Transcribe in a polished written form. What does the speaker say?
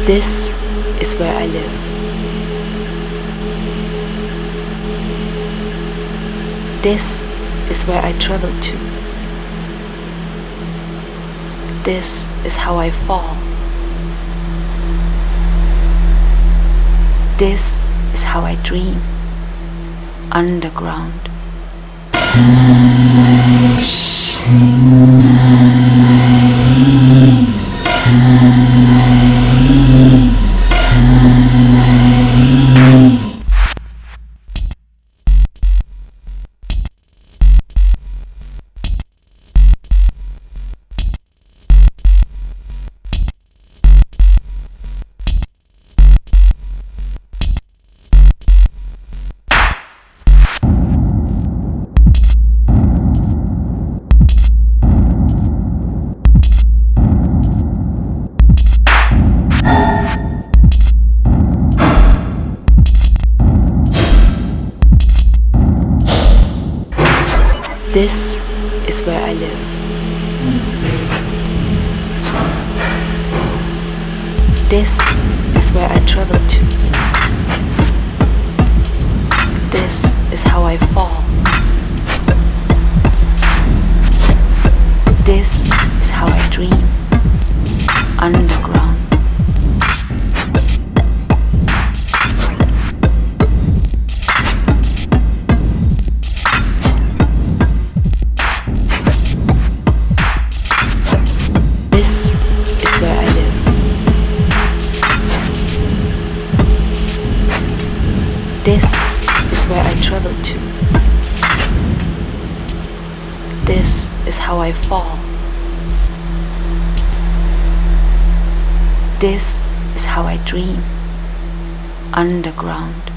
This is where I live. This is where I travel to. This is how I fall. This is how I dream. Underground. This is where I live. This is where I travel to. This is how I fall. This is how I dream. Underground. This is where I travel to. This is how I fall. This is how I dream. Underground.